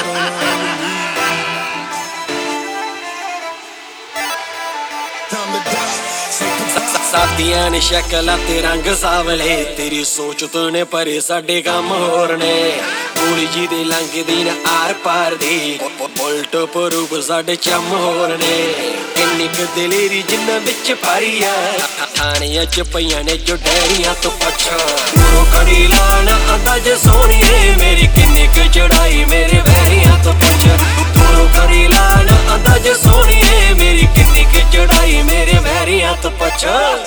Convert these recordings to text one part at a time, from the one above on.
ਸਾਥੀਆਂ ਨੇ ਸ਼ਕਲਾਂ ਤੇ ਰੰਗ ਸਾਵਲੇ, ਤੇਰੀ ਸੋਚ ਤੋਂ ਨੇ ਪਰੇ ਸਾਡੇ ਕੰਮ ਹੋਰ ਨੇ। ਗੋਲੀ ਜੀ ਦੇ ਲੰਘਦੀ ਨਾ ਆਰ ਪਾਰ ਦੀ, ਬੁਲਟ ਪਰੂਪ ਸਾਡੇ ਚੰਮ ਹੋਰ ਨੇ। ਇੰਨੀ ਕੁ ਦਲੇਰੀ ਜਿੰਨਾਂ ਵਿੱਚ ਪਾਰੀ ਆ, ਥਾਣਿਆਂ ਚ ਪਈਆਂ ਨੇ ਜੋ ਡੈਰੀਆਂ ਤੋਂ ਪੁੱਛ। ਦੂਰੋਂ ਕੜੀ ਲਾਣਾ ਆਂਦਾ ਜੇ ਸੋਹਣੀਏ, ਮੇਰੀ ਕਿੰਨੀ ਕੁ ਚੜਾਈ ਮੇਰੇ ਵੈਰੀਆਂ ਤੋਂ ਪੁੱਛ। ਦੂਰੋਂ ਕੜੀ ਲਾਣਾ ਆਂਦਾ ਜੇ ਸੋਹਣੀਏ, ਮੇਰੀ ਕਿੰਨੀ ਕੁ ਚੜਾਈ ਮੇਰੇ ਵੈਰੀਆਂ ਤੋਂ ਪੁੱਛ।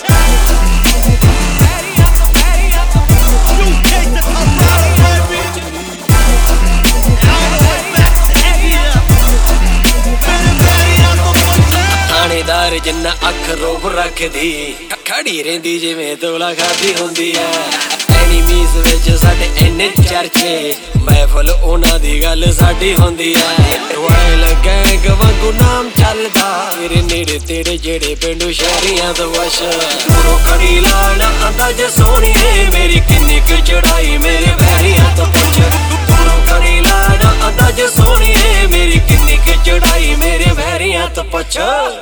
ਥਾਣੇਦਾਰ ਜਿੰਨਾ ਅੱਖ ਰੋਬ ਰੱਖਦੀ, ਖੜੀ ਰਹਿੰਦੀ ਜਿਵੇਂ ਤੋਲਾ ਖਾਦੀ ਹੁੰਦੀ ਐ। ਐਨੀਮੀਜ਼ ਵਿੱਚ ਸਾਡੇ ਇੰਨੇ ਚਰਚੇ, ਮਹਿਫਲ ਉਹਨਾਂ ਦੀ ਗੱਲ ਸਾਡੀ ਹੁੰਦੀ ਐ। ਰੋਇਲ ਗੈਂਗ ਵਾਂਗੂ ਨਾਮ ਚੱਲਦਾ, ਤੇਰੇ ਨੇੜੇ ਤੇਰੇ ਜਿਹੜੇ ਪਿੰਡੂ ਸ਼ਹਿਰੀਆਂ ਤੋਂ ਵਸ਼। ਦੂਰੋਂ ਕੜੀ ਲਾਣਾ ਆਂਦਾ ਜੇ ਸੋਹਣੀਏ, ਮੇਰੀ ਕਿੰਨੀ ਕੁ ਚੜਾਈ ਮੇਰੇ ਵੈਰੀਆਂ ਤੋਂ ਪੁੱਛ। ਦੂਰੋਂ ਕੜੀ ਲਾਣਾ ਆਂਦਾ ਜੇ ਸੋਹਣੀਏ, ਮੇਰੀ ਕਿੰਨੀ ਕੁ ਚੜਾਈ ਮੇਰੇ ਵੈਰੀਆਂ ਤੋਂ ਪੁੱਛ।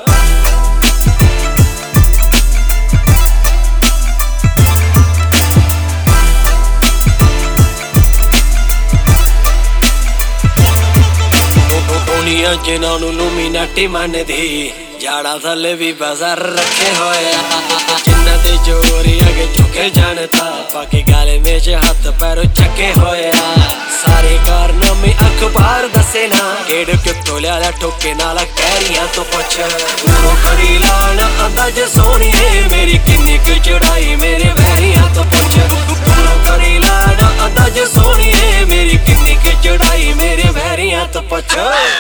ਦੁਨੀਆ ਜਿਨ੍ਹਾਂ ਨੂੰ ਲੂਮੀਨਾਟੀ ਮੰਨਦੀ, ਜਾੜਾ ਥੱਲੇ ਵੀ ਬਾਜ਼ਾਰ ਰੱਖੇ ਹੋਏ ਆ। ਜਿਨ੍ਹਾਂ ਦੇ ਜੋਰੀ ਅਗੇ ਝੁਕੇ ਜਾਣਦਾ, ਬਾਕੀ ਗਾਲੇ ਵਿੱਚ ਹੱਥ ਪੈਰੋਂ ਚੱਕੇ ਹੋਏ ਆ। ਸਾਰੇ ਕਾਰਨਾਮੇ ਅਖਬਾਰ ਦੱਸੇ ਨਾ, ਕਿਹੜ ਕਿੱਥੋਂ ਲਿਆ ਠੋਕੇ ਨਾਲ ਕਹਿਰੀਆਂ ਤੋਂ ਪੁੱਛ। ਦੂਰੋਂ ਕੜੀ ਲਾਣਾ ਆਂਦਾ ਜੇ ਸੋਹਣੀਏ, ਮੇਰੀ ਕਿੰਨੀ ਕੁ ਚੜਾਈ ਮੇਰੇ ਵੈਰੀਆਂ ਤੋਂ ਪੁੱਛ। ਦੂਰੋਂ ਕੜੀ ਲਾਣਾ ਆਂਦਾ ਜੇ ਸੋਹਣੀਏ, ਮੇਰੀ ਕਿੰਨੀ ਕੁ ਚੜਾਈ ਮੇਰੇ ਵੈਰੀਆਂ ਤੋਂ ਪੁੱਛ।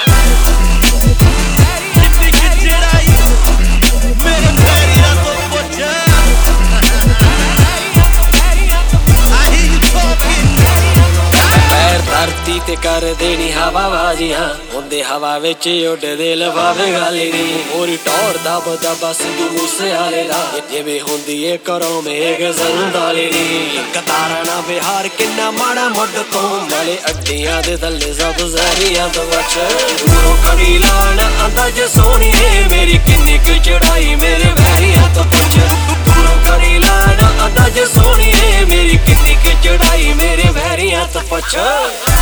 ਧਰਤੀ ਤੇ ਕਰ ਦੇਣੀ ਹਵਾ ਬਾਜ਼ੀਆਂ, ਹੁੰਦੇ ਹਵਾ ਵਿੱਚ ਉੱਡਦੇ ਲਫਾਫੇ ਗਾਲੀ ਨੀ। ਹੋਰੀ ਟੌਰ ਦਬਦਾ ਬਸ ਸਿੱਧੂ ਮੂਸੇਵਾਲੇ ਦਾ, ਜਿਵੇਂ ਹੁੰਦੀ ਏ ਘਰੋਂ ਮੇਘ ਜ਼ਰਦਾਲੀ ਨੀ। ਕਤਾਰਾ ਨਾ ਬਿਹਾਰ ਕਿੰਨਾ ਮਾੜਾ ਮੁੱਢ ਤੋਂ, ਮਲੇ ਅੱਡੀਆਂ ਦੇ ਥੱਲੇ ਸਭ ਜ਼ਹਿਰੀਆਂ ਤੋਂ ਬਚ। ਦੂਰੋਂ ਕੜੀ ਲਾਣਾ ਆਂਦਾ ਜੇ ਸੋਹਣੀਏ, ਮੇਰੀ ਕਿੰਨੀ ਕੁ ਚੜਾਈ ਮੇਰੇ ਵੈਰੀਆਂ ਤੋਂ ਪੁੱਛ। ਦੂਰੋਂ ਕੜੀ ਲਾਣਾ ਆਂਦਾ ਜੇ ਸੋਹਣੀਏ, ਮੇਰੀ ਕਿੰਨੀ ਕੁ ਚੜਾਈ ਮੇਰੇ ਵੈਰੀਆਂ ਤੋਂ ਪੁੱਛ।